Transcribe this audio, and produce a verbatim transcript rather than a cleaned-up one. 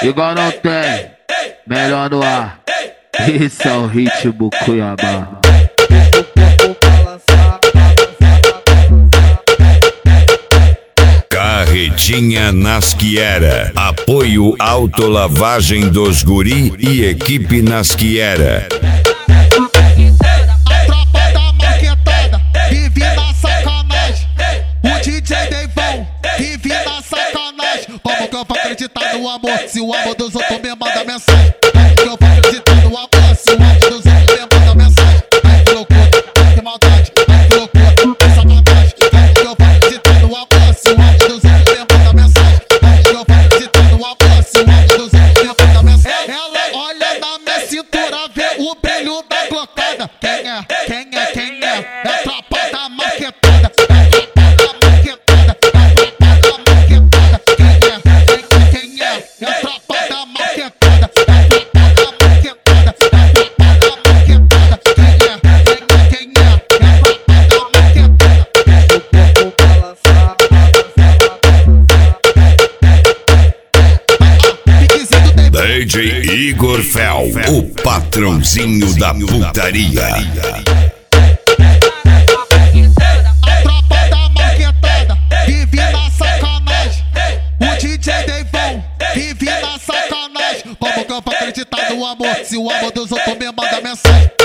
Igual não tem, melhor no ar. Isso é o ritmo Cuiabá. Carretinha Nasquiera. Apoio Autolavagem dos Guri e equipe Nasquiera. A tropa da marquetada vive na sacanagem. O D J Deivão vive na sacanagem. Como que eu vou acreditar no amor se o amor dos outros me manda mensagem? Como que eu vou acreditar no amor se o amor dos outros me manda mensagem? Ai que loucura, ai que maldade, ai que loucura, que sacanagem. Como que eu vou acreditar no amor se o amor dos outros me manda mensagem? Como que eu vou acreditar no amor se o amor dos outros me manda mensagem? Ela olha na minha cintura, vê o brilho da glocada. Quem é? Quem é? Quem é? É a tropa da marquetada. É a tropa da marquetada. É a tropa da marquetada. Quem é? Quem, quem é? É a tropa da marquetada. É a tropa da marquetada. É a tropa da marquetada. Quem é? Quem, quem é? É a tropa da marquetada. O corpo balançar, D J Igor Fel, o patrãozinho da putaria. A tropa da marquetada vive na sacanagem. O D J Deivão vive na sacanagem. Como que eu vou acreditar no amor se o amor dos outros me manda mensagem?